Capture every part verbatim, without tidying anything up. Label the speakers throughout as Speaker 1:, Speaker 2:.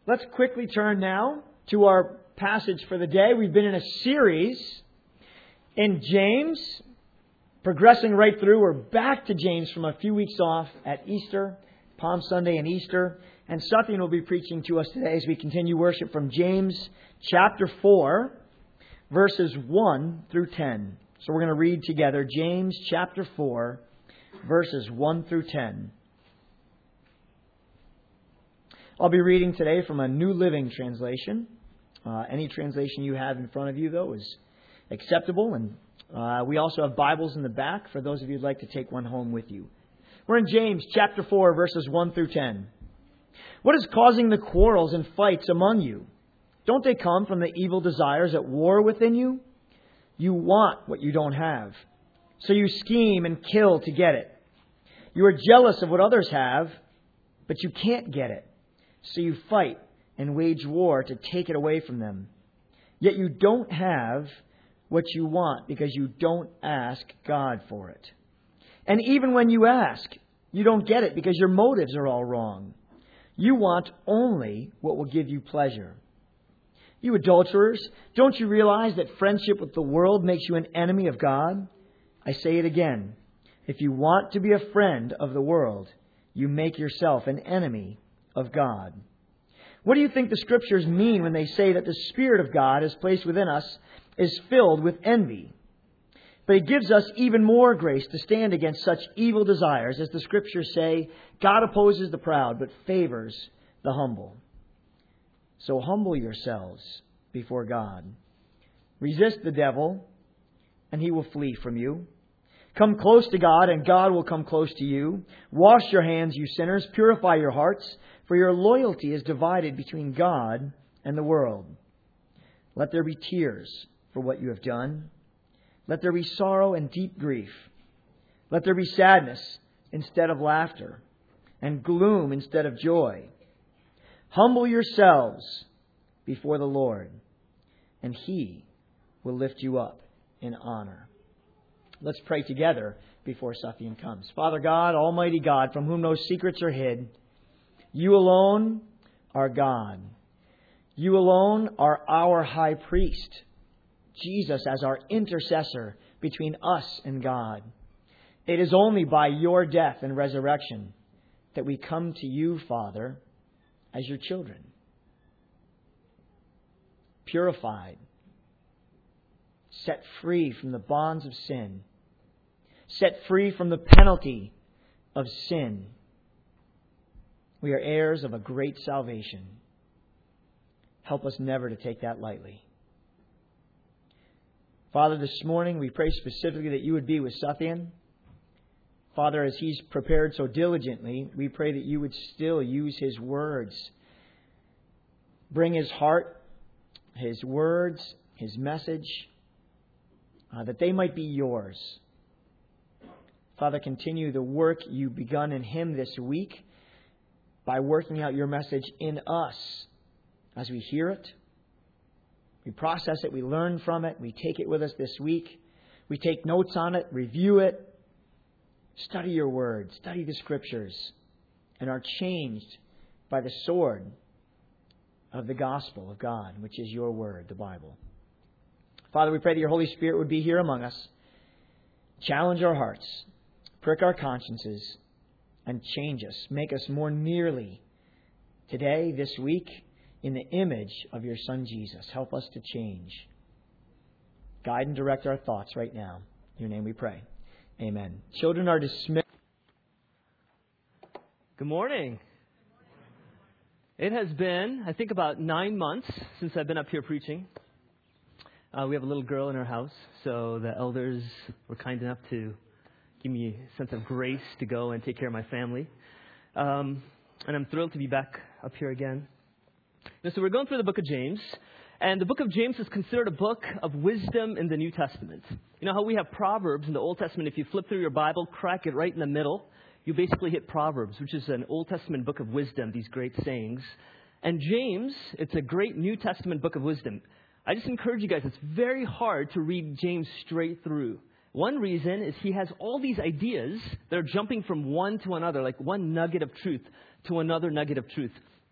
Speaker 1: Let's quickly turn now to our passage for the day. We've been in a series in James, progressing right through. We're back to James from a few weeks off at Easter, Palm Sunday and Easter. And Sathian will be preaching to us today as we continue worship from James chapter four, verses one through ten. So we're going to read together James chapter four, verses one through ten. I'll be reading today from a New Living Translation. Uh, any translation you have in front of you, though, is acceptable. And uh, we also have Bibles in the back for those of you who'd like to take one home with you. We're in James chapter four, verses one through ten. What is causing the quarrels and fights among you? Don't they come from the evil desires at war within you? You want what you don't have, so you scheme and kill to get it. You are jealous of what others have, but you can't get it. So you fight and wage war to take it away from them. Yet you don't have what you want because you don't ask God for it. And even when you ask, you don't get it because your motives are all wrong. You want only what will give you pleasure. You adulterers, don't you realize that friendship with the world makes you an enemy of God? I say it again. If you want to be a friend of the world, you make yourself an enemy of God. What do you think the Scriptures mean when they say that the Spirit of God is placed within us is filled with envy? But He gives us even more grace to stand against such evil desires. As the Scriptures say, God opposes the proud, but favors the humble. So humble yourselves before God. Resist the devil, and he will flee from you. Come close to God, and God will come close to you. Wash your hands, you sinners. Purify your hearts, for your loyalty is divided between God and the world. Let there be tears for what you have done. Let there be sorrow and deep grief. Let there be sadness instead of laughter, and gloom instead of joy. Humble yourselves before the Lord, and He will lift you up in honor. Let's pray together before Sathian comes. Father God, Almighty God, from whom no secrets are hid, You alone are God. You alone are our high priest, Jesus as our intercessor between us and God. It is only by Your death and resurrection that we come to You, Father, as Your children, purified, set free from the bonds of sin, set free from the penalty of sin. We are heirs of a great salvation. Help us never to take that lightly. Father, this morning we pray specifically that You would be with Sathian. Father, as he's prepared so diligently, we pray that You would still use his words. Bring his heart, his words, his message, uh, that they might be Yours. Father, continue the work You've begun in him this week by working out Your message in us as we hear it. We process it, we learn from it, we take it with us this week. We take notes on it, review it, study Your word, study the Scriptures, and are changed by the sword of the gospel of God, which is Your word, the Bible. Father, we pray that Your Holy Spirit would be here among us, challenge our hearts, prick our consciences, and change us. Make us more nearly today, this week, in the image of Your Son Jesus. Help us to change. Guide and direct our thoughts right now. In Your name we pray. Amen. Children are dismissed.
Speaker 2: Good morning. It has been, I think, about nine months since I've been up here preaching. Uh, we have a little girl in our house, so the elders were kind enough to give me a sense of grace to go and take care of my family. Um, and I'm thrilled to be back up here again. And so we're going through the book of James. And the book of James is considered a book of wisdom in the New Testament. You know how we have Proverbs in the Old Testament? If you flip through your Bible, crack it right in the middle, you basically hit Proverbs, which is an Old Testament book of wisdom, these great sayings. And James, it's a great New Testament book of wisdom. I just encourage you guys, it's very hard to read James straight through. One reason is he has all these ideas that are jumping from one to another, like one nugget of truth to another nugget of truth.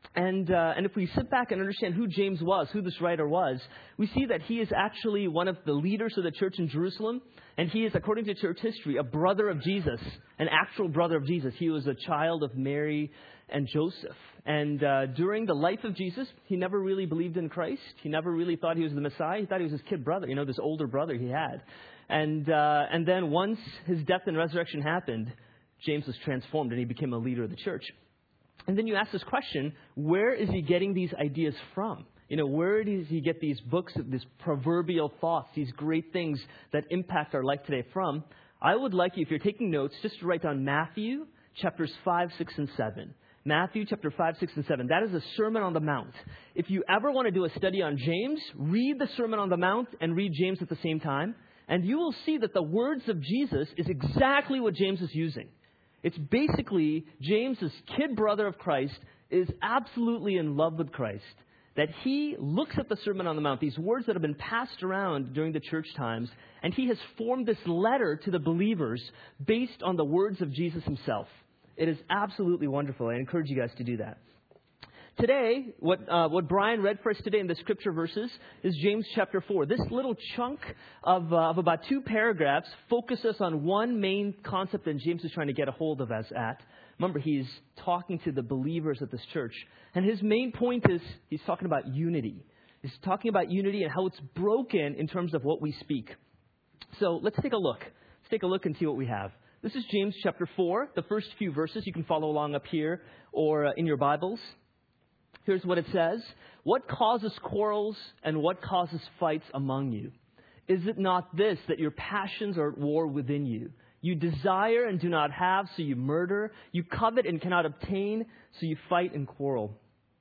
Speaker 2: And uh, and if we sit back and understand who James was, who this writer was, we see that he is actually one of the leaders of the church in Jerusalem. And he is, according to church history, a brother of Jesus, an actual brother of Jesus. He was a child of Mary and Joseph. And uh, during the life of Jesus, he never really believed in Christ. He never really thought he was the Messiah. He thought he was his kid brother, you know, this older brother he had. And uh, and then once his death and resurrection happened, James was transformed and he became a leader of the church. And then you ask this question, where is he getting these ideas from? You know, where does he get these books, these proverbial thoughts, these great things that impact our life today from? I would like you, if you're taking notes, just to write down Matthew chapters five, six, and seven. Matthew chapter five, six, and seven. That is a Sermon on the Mount. If you ever want to do a study on James, read the Sermon on the Mount and read James at the same time. And you will see that the words of Jesus is exactly what James is using. It's basically James's kid brother of Christ is absolutely in love with Christ. That he looks at the Sermon on the Mount, these words that have been passed around during the church times, and he has formed this letter to the believers based on the words of Jesus himself. It is absolutely wonderful. I encourage you guys to do that. Today, what uh, what Brian read for us today in the scripture verses is James chapter four. This little chunk of, uh, of about two paragraphs focuses on one main concept that James is trying to get a hold of us at. Remember, he's talking to the believers at this church. And his main point is he's talking about unity. He's talking about unity and how it's broken in terms of what we speak. So let's take a look. Let's take a look and see what we have. This is James chapter four, the first few verses. You can follow along up here or uh, in your Bibles. Here's what it says. What causes quarrels and what causes fights among you? Is it not this, that your passions are at war within you? You desire and do not have, so you murder. You covet and cannot obtain, so you fight and quarrel.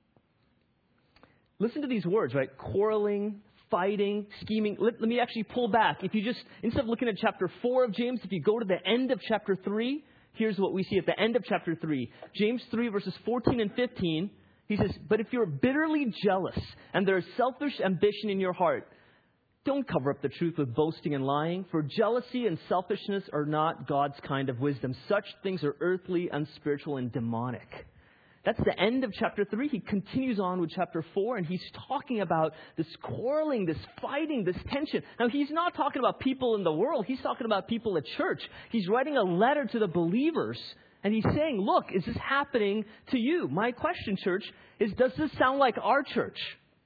Speaker 2: Listen to these words, right? Quarreling, fighting, scheming. Let, let me actually pull back. If you just, instead of looking at chapter four of James, if you go to the end of chapter three, here's what we see at the end of chapter three. James three, verses fourteen and fifteen. He says, but if you're bitterly jealous and there is selfish ambition in your heart, don't cover up the truth with boasting and lying, for jealousy and selfishness are not God's kind of wisdom. Such things are earthly, unspiritual, and demonic. That's the end of chapter three. He continues on with chapter four, and he's talking about this quarreling, this fighting, this tension. Now, he's not talking about people in the world. He's talking about people at church. He's writing a letter to the believers. And he's saying, look, is this happening to you? My question, church, is does this sound like our church?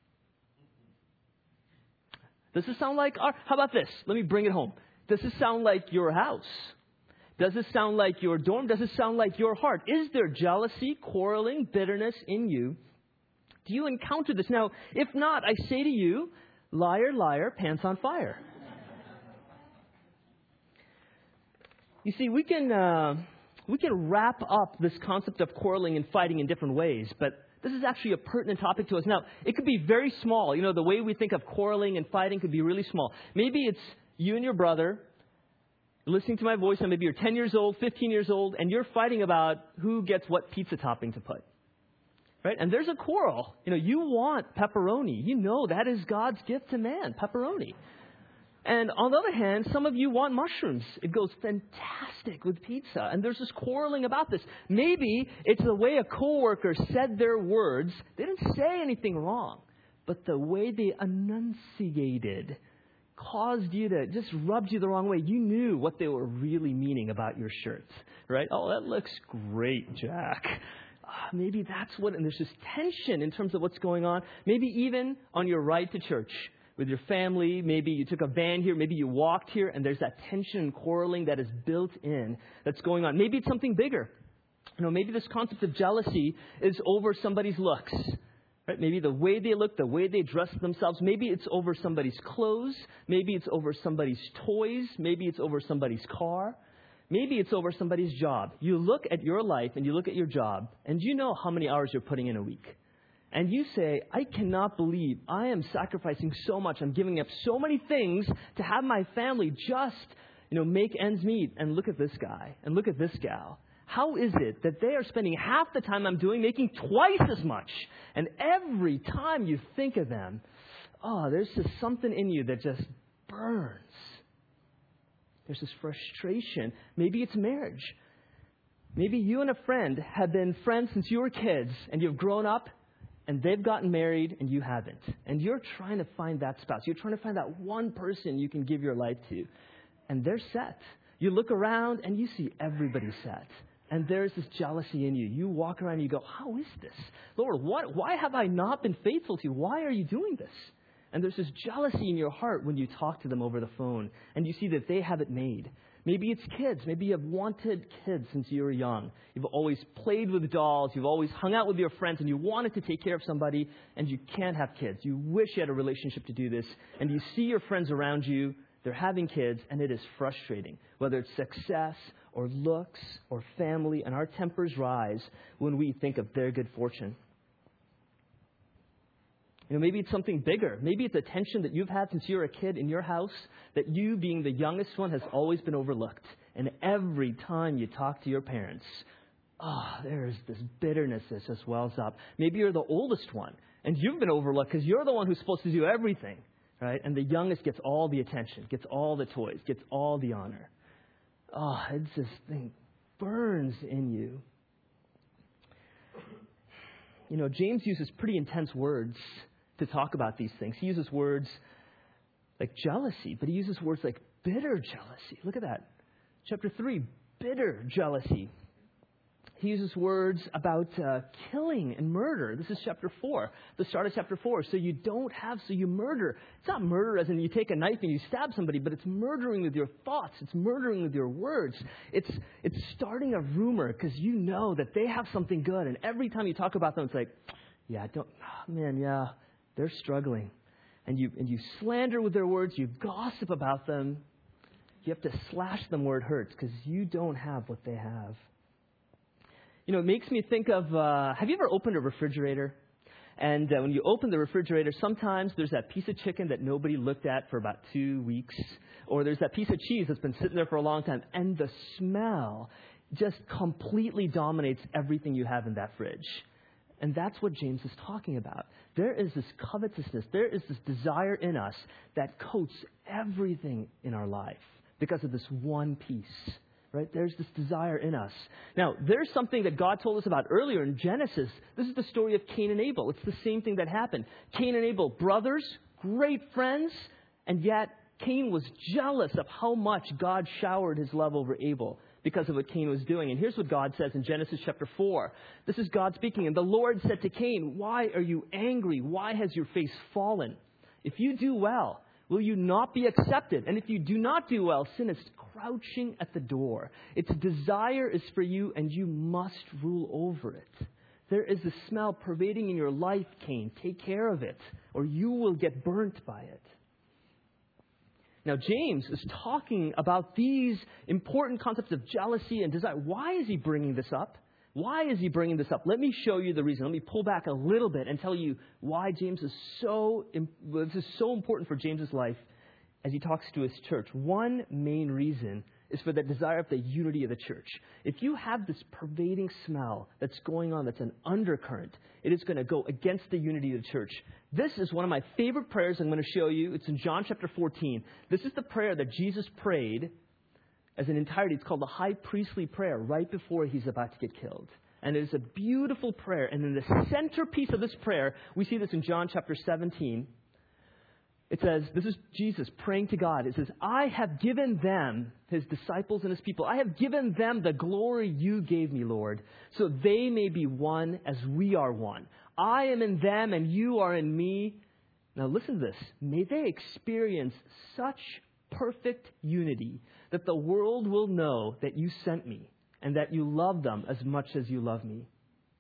Speaker 2: Does this sound like our... How about this? Let me bring it home. Does this sound like your house? Does this sound like your dorm? Does it sound like your heart? Is there jealousy, quarreling, bitterness in you? Do you encounter this? Now, if not, I say to you, liar, liar, pants on fire. You see, we can... Uh, We can wrap up this concept of quarreling and fighting in different ways, but this is actually a pertinent topic to us. Now, it could be very small. You know, the way we think of quarreling and fighting could be really small. Maybe it's you and your brother listening to my voice, and maybe you're ten years old, fifteen years old, and you're fighting about who gets what pizza topping to put. Right? And there's a quarrel. You know, you want pepperoni. You know that is God's gift to man, pepperoni. And on the other hand, some of you want mushrooms. It goes fantastic with pizza. And there's this quarreling about this. Maybe it's the way a coworker said their words. They didn't say anything wrong. But the way they enunciated caused you to, just rubbed you the wrong way. You knew what they were really meaning about your shirts. Right? Oh, that looks great, Jack. Uh, maybe that's what, and there's this tension in terms of what's going on. Maybe even on your ride to church. With your family, maybe you took a van here, maybe you walked here, and there's that tension and quarreling that is built in that's going on. Maybe it's something bigger. You know, maybe this concept of jealousy is over somebody's looks. Right? Maybe the way they look, the way they dress themselves. Maybe it's over somebody's clothes. Maybe it's over somebody's toys. Maybe it's over somebody's car. Maybe it's over somebody's job. You look at your life and you look at your job, and you know how many hours you're putting in a week. And you say, I cannot believe I am sacrificing so much. I'm giving up so many things to have my family just, you know, make ends meet. And look at this guy and look at this gal. How is it that they are spending half the time I'm doing making twice as much? And every time you think of them, oh, there's just something in you that just burns. There's this frustration. Maybe it's marriage. Maybe you and a friend have been friends since you were kids and you've grown up. and they've gotten married and you haven't. And you're trying to find that spouse. You're trying to find that one person you can give your life to. And they're set. You look around and you see everybody set. And there's this jealousy in you. You walk around and you go, how is this? Lord, what, why have I not been faithful to you? Why are you doing this? And there's this jealousy in your heart when you talk to them over the phone and you see that they have it made. Maybe it's kids. Maybe you've wanted kids since you were young. You've always played with dolls. You've always hung out with your friends and you wanted to take care of somebody and you can't have kids. You wish you had a relationship to do this. And you see your friends around you. They're having kids and it is frustrating. Whether it's success or looks or family, and our tempers rise when we think of their good fortune. You know, maybe it's something bigger. Maybe it's a tension that you've had since you were a kid in your house, that you, being the youngest one, has always been overlooked. And every time you talk to your parents, oh, there's this bitterness that just wells up. Maybe you're the oldest one, and you've been overlooked because you're the one who's supposed to do everything, right? And the youngest gets all the attention, gets all the toys, gets all the honor. Oh, it's this thing burns in you. You know, James uses pretty intense words to talk about these things. He uses words like jealousy, but he uses words like bitter jealousy. Look at that. Chapter three, bitter jealousy. He uses words about uh, killing and murder. This is chapter four, the start of chapter four. So you don't have, so you murder. It's not murder as in you take a knife and you stab somebody, but it's murdering with your thoughts. It's murdering with your words. It's it's starting a rumor because you know that they have something good. And every time you talk about them, it's like, yeah, don't, oh, man, yeah, they're struggling. And you and you slander with their words. You gossip about them. You have to slash them where it hurts because you don't have what they have. You know, it makes me think of, uh, have you ever opened a refrigerator? And uh, when you open the refrigerator, sometimes there's that piece of chicken that nobody looked at for about two weeks. Or there's that piece of cheese that's been sitting there for a long time. And the smell just completely dominates everything you have in that fridge. And that's what James is talking about. There is this covetousness. There is this desire in us that coats everything in our life because of this one piece. Right? There's this desire in us. Now, there's something that God told us about earlier in Genesis. This is the story of Cain and Abel. It's the same thing that happened. Cain and Abel, brothers, great friends, and yet Cain was jealous of how much God showered his love over Abel because of what Cain was doing. And here's what God says in Genesis chapter four. This is God speaking. And the Lord said to Cain, "Why are you angry? Why has your face fallen? If you do well, will you not be accepted? And if you do not do well, sin is crouching at the door. Its desire is for you, and you must rule over it." There is a smell pervading in your life, Cain. Take care of it, or you will get burnt by it. Now, James is talking about these important concepts of jealousy and desire. Why is he bringing this up? Why is he bringing this up? Let me show you the reason. Let me pull back a little bit and tell you why James is so, this is so important for James's life as he talks to his church. One main reason is for the desire of the unity of the church. If you have this pervading smell that's going on, that's an undercurrent, it is going to go against the unity of the church. This is one of my favorite prayers I'm going to show you. It's in John chapter fourteen. This is the prayer that Jesus prayed as an entirety. It's called the high priestly prayer right before he's about to get killed. And it is a beautiful prayer. And in the centerpiece of this prayer, we see this in John chapter seventeen. It says, this is Jesus praying to God. It says, "I have given them," his disciples and his people, "I have given them the glory you gave me, Lord, so they may be one as we are one. I am in them and you are in me." Now listen to this. "May they experience such perfect unity that the world will know that you sent me and that you love them as much as you love me."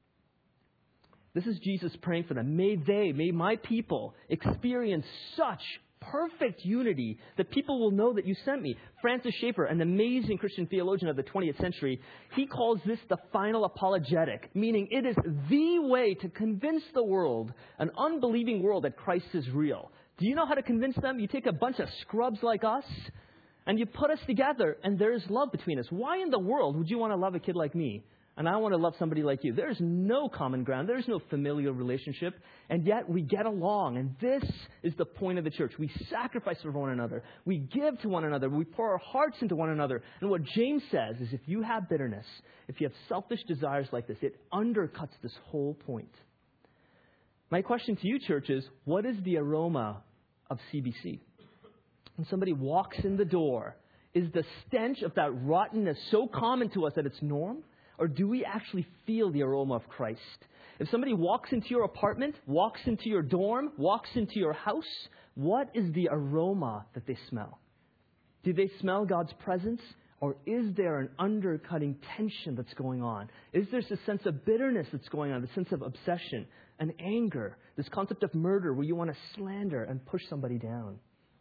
Speaker 2: This is Jesus praying for them. May they, may my people experience such perfect unity that people will know that you sent me. Francis Schaeffer, an amazing Christian theologian of the twentieth century, he calls this the final apologetic, meaning it is the way to convince the world, an unbelieving world, that Christ is real. Do you know how to convince them? You take a bunch of scrubs like us and you put us together and there's love between us. Why in the world would you want to love a kid like me? And I want to love somebody like you. There's no common ground. There's no familial relationship. And yet we get along. And this is the point of the church. We sacrifice for one another. We give to one another. We pour our hearts into one another. And what James says is if you have bitterness, if you have selfish desires like this, it undercuts this whole point. My question to you, church, is what is the aroma of C B C? When somebody walks in the door, is the stench of that rottenness so common to us that it's norm? Or do we actually feel the aroma of Christ? If somebody walks into your apartment, walks into your dorm, walks into your house, what is the aroma that they smell? Do they smell God's presence? Or is there an undercutting tension that's going on? Is there a sense of bitterness that's going on, a sense of obsession, an anger, this concept of murder where you want to slander and push somebody down?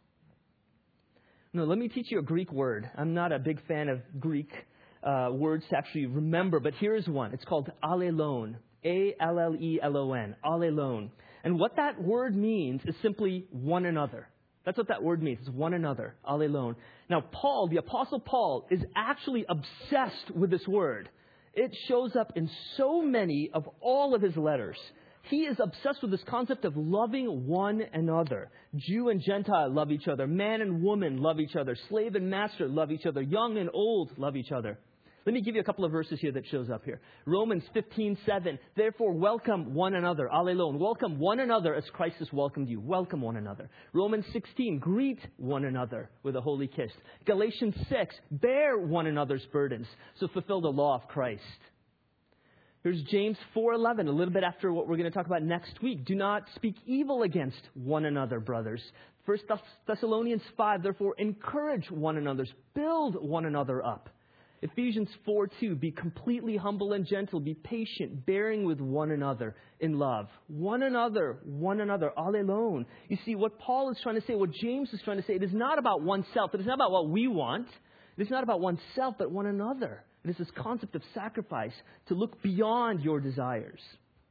Speaker 2: No, let me teach you a Greek word. I'm not a big fan of Greek uh, words to actually remember, but here's one. It's called allelon. A L L E L O N. Allelon. And what that word means is simply one another. That's what that word means. It's one another. Allelon. Now, Paul, the Apostle Paul, is actually obsessed with this word. It shows up in so many of all of his letters. He is obsessed with this concept of loving one another. Jew and Gentile love each other. Man and woman love each other. Slave and master love each other. Young and old love each other. Let me give you a couple of verses here that shows up here. Romans fifteen seven. Therefore, welcome one another. Allelon. Welcome one another as Christ has welcomed you. Welcome one another. Romans sixteen. Greet one another with a holy kiss. Galatians six. Bear one another's burdens. So fulfill the law of Christ. Here's James four eleven, a little bit after what we're going to talk about next week. Do not speak evil against one another, brothers. First Thessalonians five. Therefore, encourage one another. Build one another up. Ephesians four two, be completely humble and gentle, be patient, bearing with one another in love. One another, one another, allelon. You see, what Paul is trying to say, what James is trying to say, it is not about oneself. It is not about what we want. It is not about oneself, but one another. It is this concept of sacrifice to look beyond your desires.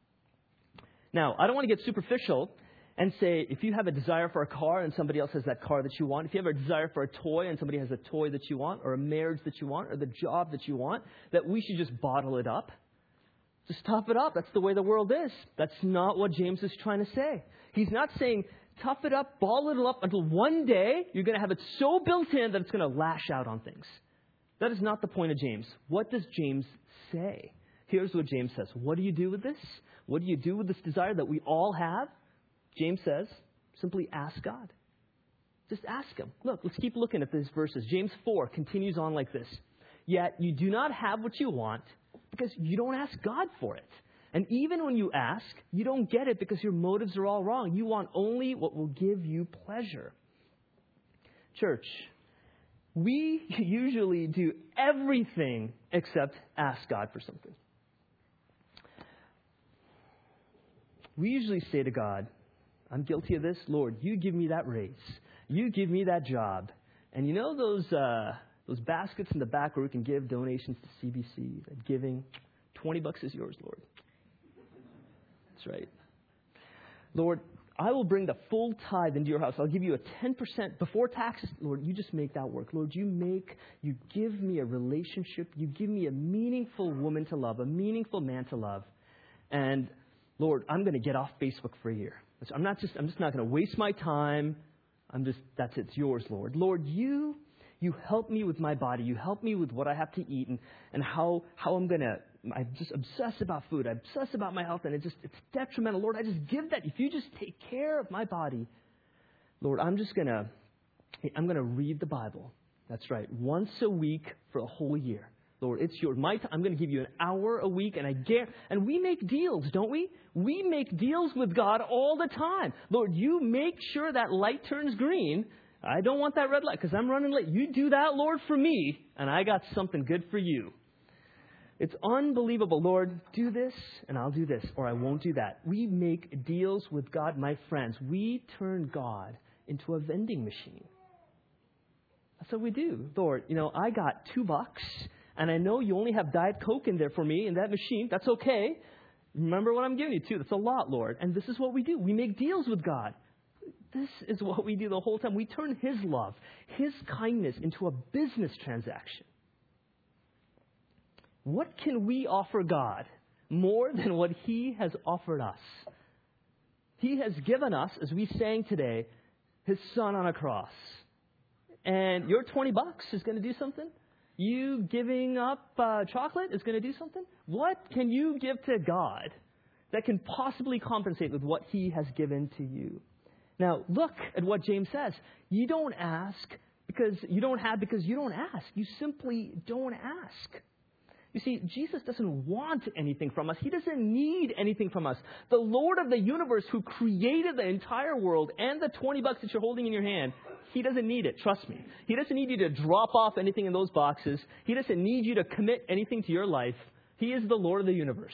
Speaker 2: Now, I don't want to get superficial and say, if you have a desire for a car and somebody else has that car that you want, if you have a desire for a toy and somebody has a toy that you want, or a marriage that you want, or the job that you want, that we should just bottle it up. Just tough it up. That's the way the world is. That's not what James is trying to say. He's not saying, tough it up, ball it up until one day you're going to have it so built in that it's going to lash out on things. That is not the point of James. What does James say? Here's what James says. What do you do with this? What do you do with this desire that we all have? James says, simply ask God. Just ask Him. Look, let's keep looking at these verses. James four continues on like this. Yet you do not have what you want because you don't ask God for it. And even when you ask, you don't get it because your motives are all wrong. You want only what will give you pleasure. Church, we usually do everything except ask God for something. We usually say to God, I'm guilty of this. Lord, you give me that raise. You give me that job. And you know those uh, those baskets in the back where we can give donations to C B C, that giving, twenty bucks is yours, Lord. That's right. Lord, I will bring the full tithe into your house. I'll give you a ten percent before taxes. Lord, you just make that work. Lord, you make, you give me a relationship. You give me a meaningful woman to love, a meaningful man to love. And Lord, I'm going to get off Facebook for a year. I'm not just, I'm just not going to waste my time. I'm just, that's it. It's yours, Lord. Lord, you, you help me with my body. You help me with what I have to eat and, and how, how I'm going to, I just obsess about food. I obsess about my health and it just, it's detrimental. Lord, I just give that. If you just take care of my body, Lord, I'm just going to, I'm going to read the Bible. That's right. Once a week for a whole year. Lord, it's yours. My time, I'm going to give you an hour a week, and I guarantee. And we make deals, don't we? We make deals with God all the time. Lord, you make sure that light turns green. I don't want that red light because I'm running late. You do that, Lord, for me, and I got something good for you. It's unbelievable. Lord, do this, and I'll do this, or I won't do that. We make deals with God, my friends. We turn God into a vending machine. That's what we do. Lord, you know, I got two bucks. And I know you only have Diet Coke in there for me in that machine. That's okay. Remember what I'm giving you, too. That's a lot, Lord. And this is what we do. We make deals with God. This is what we do the whole time. We turn His love, His kindness into a business transaction. What can we offer God more than what He has offered us? He has given us, as we sang today, His Son on a cross. And your twenty bucks is going to do something? You giving up uh, chocolate is going to do something? What can you give to God that can possibly compensate with what he has given to you. Now, look at what James says. You don't ask because you don't have because you don't ask. You simply don't ask. You see, Jesus doesn't want anything from us. He doesn't need anything from us. The Lord of the universe who created the entire world and the twenty bucks that you're holding in your hand, he doesn't need it. Trust me. He doesn't need you to drop off anything in those boxes. He doesn't need you to commit anything to your life. He is the Lord of the universe.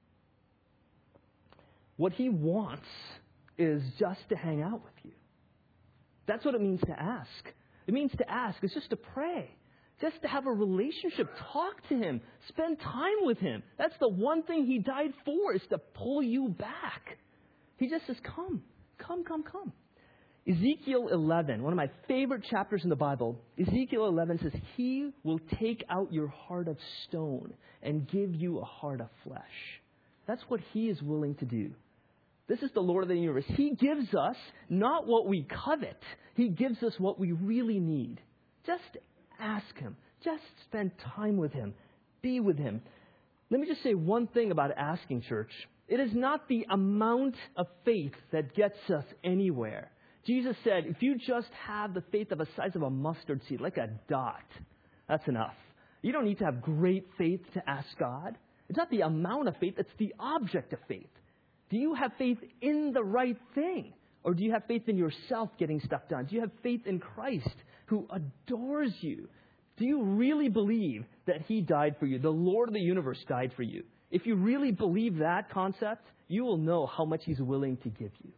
Speaker 2: What he wants is just to hang out with you. That's what it means to ask. It means to ask. It's just to pray. Just to have a relationship. Talk to him. Spend time with him. That's the one thing he died for, is to pull you back. He just says, come, come, come, come. Ezekiel eleven, one of my favorite chapters in the Bible, Ezekiel eleven says, he will take out your heart of stone and give you a heart of flesh. That's what he is willing to do. This is the Lord of the universe. He gives us not what we covet. He gives us what we really need. Just ask him. Just spend time with him. Be with him. Let me just say one thing about asking, church. It is not the amount of faith that gets us anywhere. Jesus said, if you just have the faith of the size of a mustard seed, like a dot, that's enough. You don't need to have great faith to ask God. It's not the amount of faith, it's the object of faith. Do you have faith in the right thing? Or do you have faith in yourself getting stuff done? Do you have faith in Christ who adores you? Do you really believe that he died for you? The Lord of the universe died for you. If you really believe that concept, you will know how much he's willing to give you.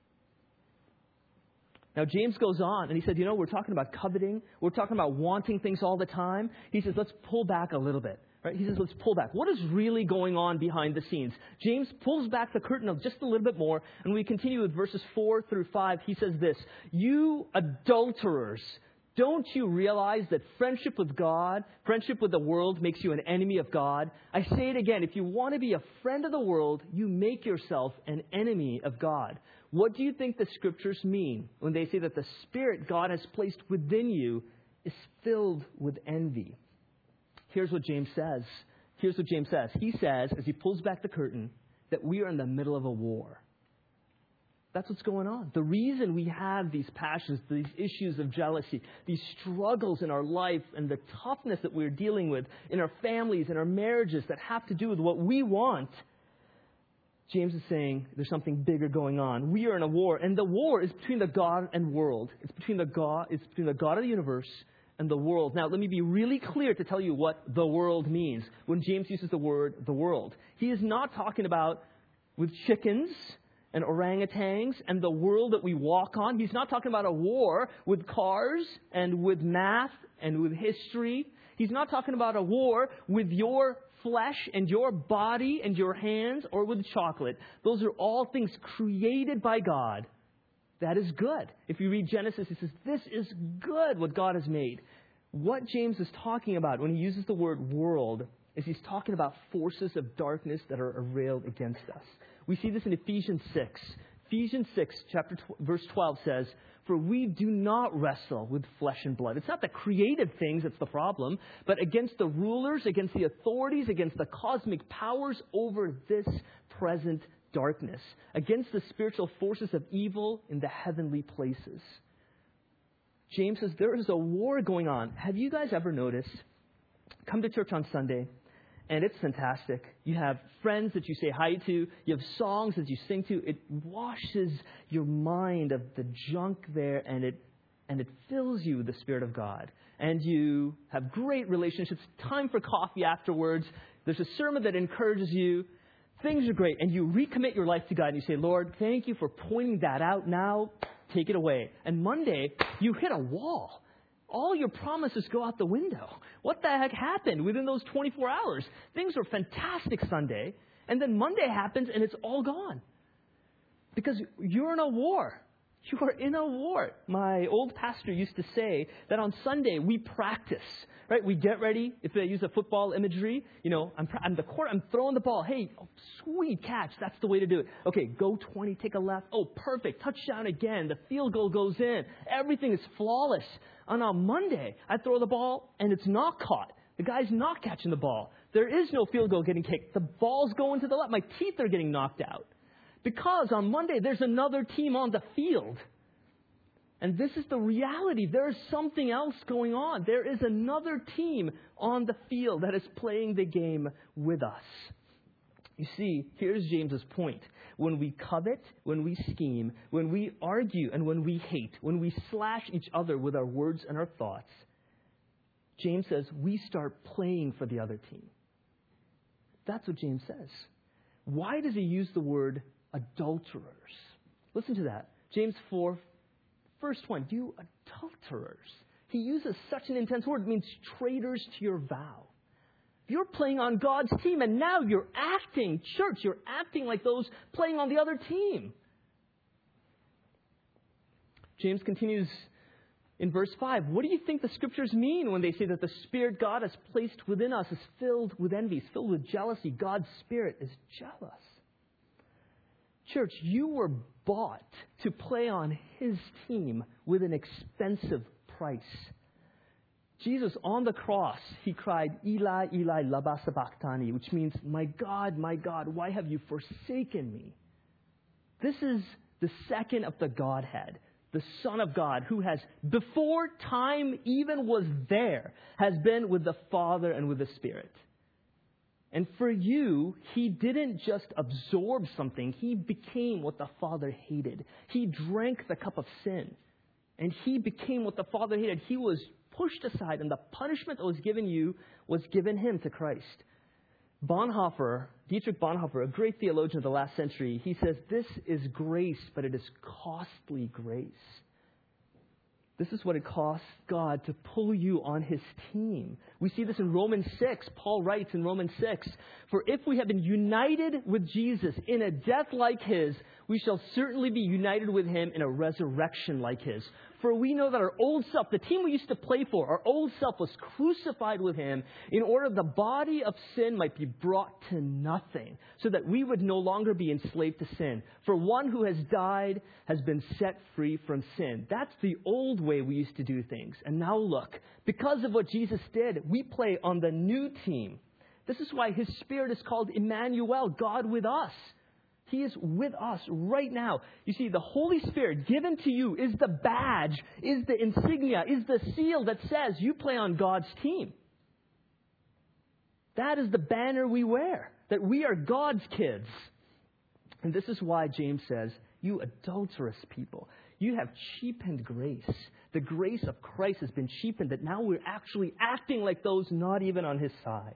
Speaker 2: Now, James goes on and he said, you know, we're talking about coveting. We're talking about wanting things all the time. He says, let's pull back a little bit. Right? He says, let's pull back. What is really going on behind the scenes? James pulls back the curtain of just a little bit more, and we continue with verses four through five. He says this, you adulterers, don't you realize that friendship with God, friendship with the world makes you an enemy of God? I say it again, if you want to be a friend of the world, you make yourself an enemy of God. What do you think the scriptures mean when they say that the Spirit God has placed within you is filled with envy? Here's what James says. Here's what James says. He says, as he pulls back the curtain, that we are in the middle of a war. That's what's going on. The reason we have these passions, these issues of jealousy, these struggles in our life and the toughness that we're dealing with in our families and our marriages that have to do with what we want, James is saying there's something bigger going on. We are in a war, and the war is between the God and world. It's between the God, it's between the God of the universe and the world. Now, let me be really clear to tell you what the world means. When James uses the word the world, he is not talking about with chickens and orangutans and the world that we walk on. He's not talking about a war with cars and with math and with history. He's not talking about a war with your flesh and your body and your hands or with chocolate. Those are all things created by God. That is good. If you read Genesis, he says, this is good what God has made. What James is talking about when he uses the word world is he's talking about forces of darkness that are arrayed against us. We see this in Ephesians six. Ephesians six, chapter tw- verse twelve says, for we do not wrestle with flesh and blood. It's not the created things that's the problem, but against the rulers, against the authorities, against the cosmic powers over this present darkness, against the spiritual forces of evil in the heavenly places. James says there is a war going on. Have you guys ever noticed? Come to church on Sunday, and it's fantastic. You have friends that you say hi to. You have songs that you sing to. It washes your mind of the junk there, and it and it fills you with the Spirit of God. And you have great relationships, time for coffee afterwards. There's a sermon that encourages you. Things are great. And you recommit your life to God, and you say, Lord, thank you for pointing that out. Now, take it away. And Monday, you hit a wall. All your promises go out the window. What the heck happened within those twenty-four hours? Things were fantastic Sunday, and then Monday happens and it's all gone. Because you're in a war. You are in a war. My old pastor used to say that on Sunday we practice, right? We get ready. If I use a football imagery, you know, I'm, I'm the court, I'm throwing the ball. Hey, oh, sweet catch. That's the way to do it. Okay, go twenty, take a left. Oh, perfect. Touchdown again. The field goal goes in. Everything is flawless. And on Monday, I throw the ball and it's not caught. The guy's not catching the ball. There is no field goal getting kicked. The ball's going to the left. My teeth are getting knocked out. Because on Monday, there's another team on the field. And this is the reality. There is something else going on. There is another team on the field that is playing the game with us. You see, here's James's point. When we covet, when we scheme, when we argue, and when we hate, when we slash each other with our words and our thoughts, James says we start playing for the other team. That's what James says. Why does he use the word adulterers? Listen to that. James four, first one, you adulterers. He uses such an intense word. It means traitors to your vow. You're playing on God's team, and now you're acting, church, you're acting like those playing on the other team. James continues in verse five. What do you think the Scriptures mean when they say that the Spirit God has placed within us is filled with envy, is filled with jealousy? God's Spirit is jealous. Church, you were bought to play on His team with an expensive price. Jesus, on the cross, He cried, Eli, Eli, lama sabachthani, which means, my God, my God, why have you forsaken me? This is the second of the Godhead, the Son of God, who has, before time even was there, has been with the Father and with the Spirit. And for you, He didn't just absorb something. He became what the Father hated. He drank the cup of sin. And He became what the Father hated. He was pushed aside, and the punishment that was given you was given Him to Christ. Bonhoeffer, Dietrich Bonhoeffer, a great theologian of the last century, he says, this is grace, but it is costly grace. This is what it costs God to pull you on His team. We see this in Romans six. Paul writes in Romans six, for if we have been united with Jesus in a death like His, we shall certainly be united with Him in a resurrection like His. For we know that our old self, the team we used to play for, our old self was crucified with Him in order the body of sin might be brought to nothing, so that we would no longer be enslaved to sin. For one who has died has been set free from sin. That's the old way we used to do things. And now look, because of what Jesus did, we play on the new team. This is why His Spirit is called Emmanuel, God with us. He is with us right now. You see, the Holy Spirit given to you is the badge, is the insignia, is the seal that says you play on God's team. That is the banner we wear, that we are God's kids. And this is why James says, you adulterous people, you have cheapened grace. The grace of Christ has been cheapened, that now we're actually acting like those not even on His side.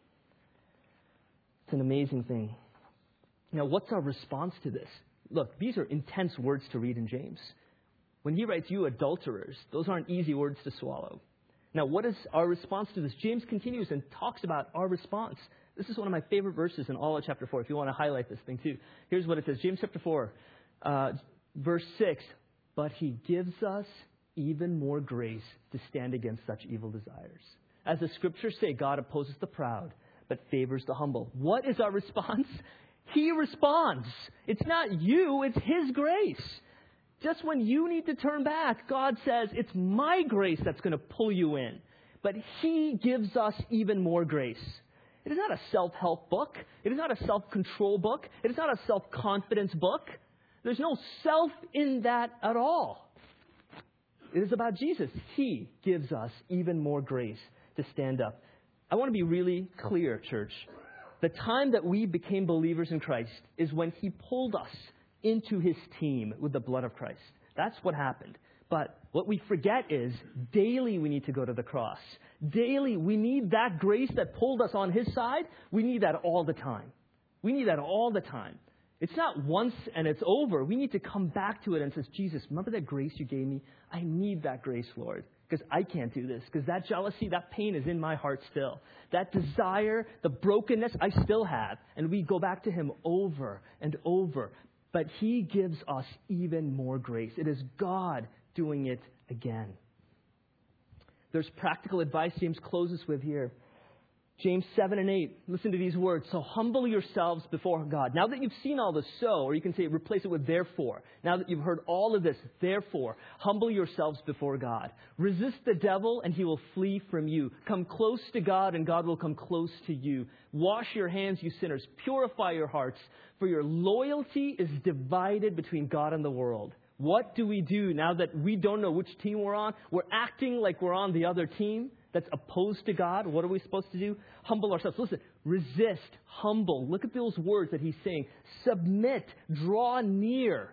Speaker 2: It's an amazing thing. Now, what's our response to this? Look, these are intense words to read in James. When he writes, you adulterers, those aren't easy words to swallow. Now, what is our response to this? James continues and talks about our response. This is one of my favorite verses in all of chapter four, if you want to highlight this thing too. Here's what it says. James chapter four, uh, verse six. But He gives us even more grace to stand against such evil desires. As the Scriptures say, God opposes the proud, but favors the humble. What is our response? He responds. It's not you, it's His grace. Just when you need to turn back, God says, it's my grace that's going to pull you in. But He gives us even more grace. It is not a self-help book. It is not a self-control book. It is not a self-confidence book. There's no self in that at all. It is about Jesus. He gives us even more grace to stand up. I want to be really clear, church. The time that we became believers in Christ is when He pulled us into His team with the blood of Christ. That's what happened. But what we forget is daily we need to go to the cross. Daily we need that grace that pulled us on His side. We need that all the time. We need that all the time. It's not once and it's over. We need to come back to it and say, Jesus, remember that grace you gave me? I need that grace, Lord. Because I can't do this. Because that jealousy, that pain is in my heart still. That desire, the brokenness, I still have. And we go back to Him over and over. But He gives us even more grace. It is God doing it again. There's practical advice James closes with here. James seven and eight, listen to these words. So humble yourselves before God. Now that you've seen all the so, or you can say replace it with therefore. Now that you've heard all of this, therefore, humble yourselves before God. Resist the devil and he will flee from you. Come close to God and God will come close to you. Wash your hands, you sinners. Purify your hearts, for your loyalty is divided between God and the world. What do we do now that we don't know which team we're on? We're acting like we're on the other team that's opposed to God. What are we supposed to do? Humble ourselves. Listen, resist, humble. Look at those words that he's saying. Submit, draw near.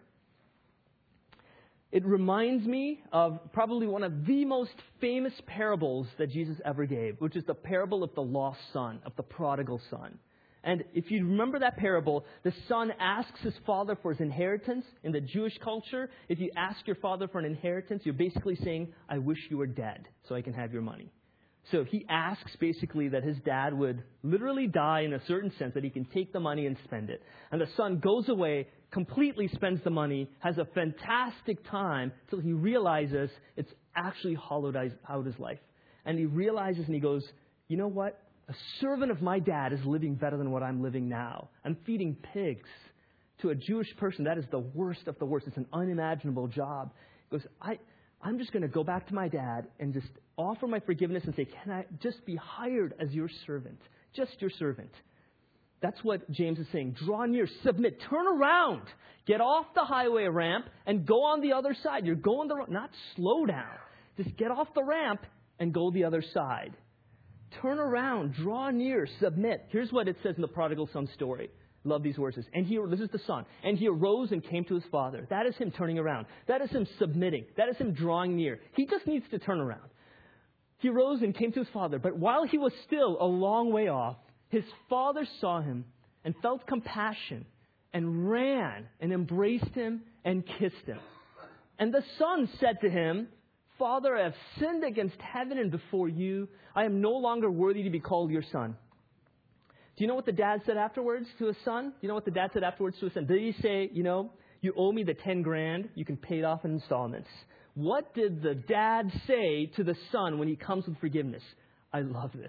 Speaker 2: It reminds me of probably one of the most famous parables that Jesus ever gave, which is the parable of the lost son, of the prodigal son. And if you remember that parable, the son asks his father for his inheritance. In the Jewish culture, if you ask your father for an inheritance, you're basically saying, I wish you were dead so I can have your money. So he asks basically that his dad would literally die in a certain sense, that he can take the money and spend it. And the son goes away, completely spends the money, has a fantastic time till he realizes it's actually hollowed out his life. And he realizes and he goes, you know what? A servant of my dad is living better than what I'm living now. I'm feeding pigs. To a Jewish person, that is the worst of the worst. It's an unimaginable job. He goes, I, I'm just going to go back to my dad and just offer my forgiveness and say, can I just be hired as your servant? Just your servant. That's what James is saying. Draw near, submit, turn around, get off the highway ramp and go on the other side. You're going the wrong, not slow down. Just get off the ramp and go the other side. Turn around, draw near, submit. Here's what it says in the prodigal son story. Love these words. And he, this is the son. And he arose and came to his father. That is him turning around. That is him submitting. That is him drawing near. He just needs to turn around. He rose and came to his father. But while he was still a long way off, his father saw him and felt compassion and ran and embraced him and kissed him. And the son said to him, Father, I have sinned against heaven and before you. I am no longer worthy to be called your son. Do you know what the dad said afterwards to his son? Do you know what the dad said afterwards to his son? Did he say, you know, you owe me the ten grand. You can pay it off in installments. What did the dad say to the son when he comes with forgiveness? I love this.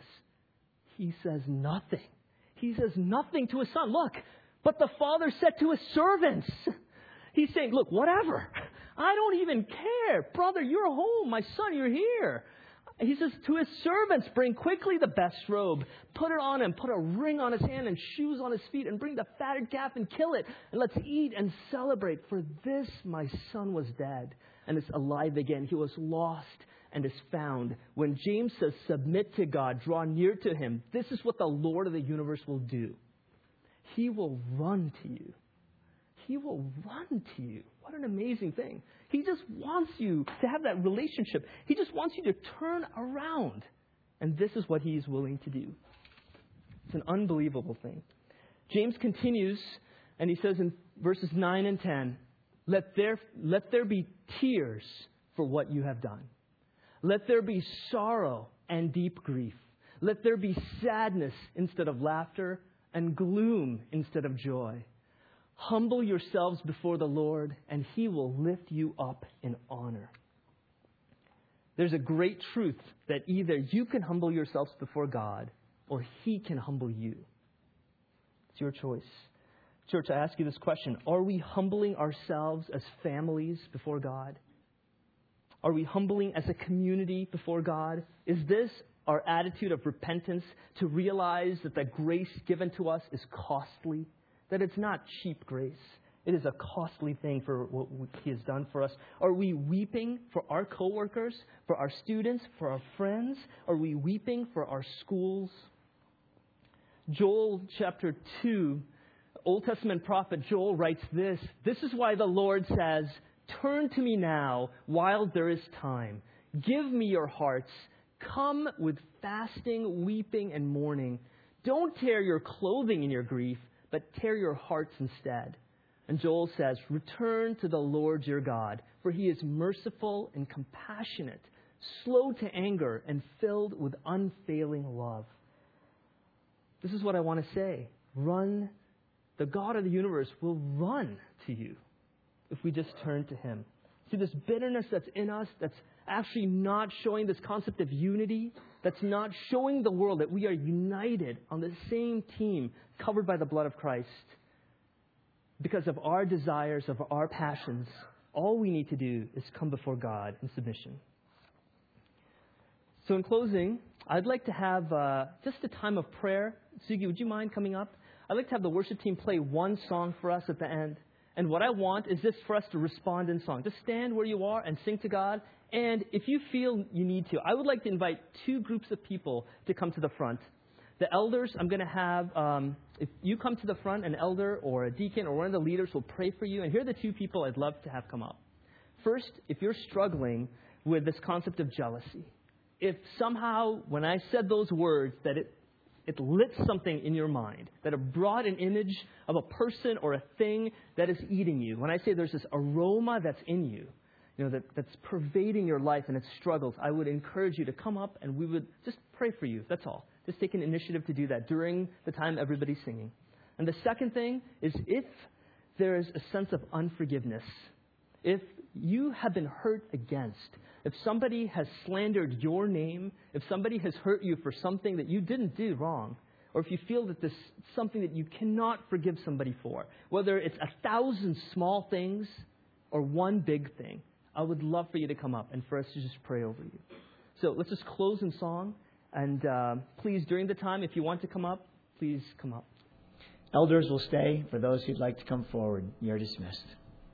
Speaker 2: He says nothing. He says nothing to his son. Look, but the father said to his servants, he's saying, look, whatever. I don't even care. Brother, you're home. My son, you're here. He says to his servants, bring quickly the best robe, put it on him, put a ring on his hand and shoes on his feet, and bring the fatted calf and kill it. And let's eat and celebrate. For this my son was dead and is alive again. He was lost and is found. When James says, submit to God, draw near to him, this is what the Lord of the universe will do. He will run to you. He will run to you. What an amazing thing. He just wants you to have that relationship. He just wants you to turn around. And this is what he's willing to do. It's an unbelievable thing. James continues, and he says in verses nine and ten, let there, let there be tears for what you have done. Let there be sorrow and deep grief. Let there be sadness instead of laughter and gloom instead of joy. Humble yourselves before the Lord, and He will lift you up in honor. There's a great truth that either you can humble yourselves before God, or He can humble you. It's your choice. Church, I ask you this question. Are we humbling ourselves as families before God? Are we humbling as a community before God? Is this our attitude of repentance, to realize that the grace given to us is costly? That it's not cheap grace. It is a costly thing for what He has done for us. Are we weeping for our coworkers, for our students, for our friends? Are we weeping for our schools? Joel chapter two, Old Testament prophet Joel writes this. This is why the Lord says, turn to me now while there is time. Give me your hearts. Come with fasting, weeping, and mourning. Don't tear your clothing in your grief, but tear your hearts instead. And Joel says, return to the Lord your God, for He is merciful and compassionate, slow to anger, and filled with unfailing love. This is what I want to say. Run. The God of the universe will run to you if we just turn to Him. See, this bitterness that's in us, that's actually not showing this concept of unity, that's not showing the world that we are united on the same team, covered by the blood of Christ. Because of our desires, of our passions, all we need to do is come before God in submission. So in closing, I'd like to have uh, just a time of prayer. Sugi, would you mind coming up? I'd like to have the worship team play one song for us at the end. And what I want is just for us to respond in song. Just stand where you are and sing to God. And if you feel you need to, I would like to invite two groups of people to come to the front. The elders, I'm going to have, um, if you come to the front, an elder or a deacon or one of the leaders will pray for you. And here are the two people I'd love to have come up. First, if you're struggling with this concept of jealousy, if somehow when I said those words that it It lit something in your mind, that it brought an image of a person or a thing that is eating you. When I say there's this aroma that's in you, you know, that, that's pervading your life and its struggles, I would encourage you to come up and we would just pray for you. That's all. Just take an initiative to do that during the time everybody's singing. And the second thing is if there is a sense of unforgiveness, if you have been hurt against, if somebody has slandered your name, if somebody has hurt you for something that you didn't do wrong, or if you feel that this is something that you cannot forgive somebody for, whether it's a thousand small things or one big thing, I would love for you to come up and for us to just pray over you. So let's just close in song. And uh, please, during the time, if you want to come up, please come up.
Speaker 1: Elders will stay. For those who'd like to come forward, you're dismissed.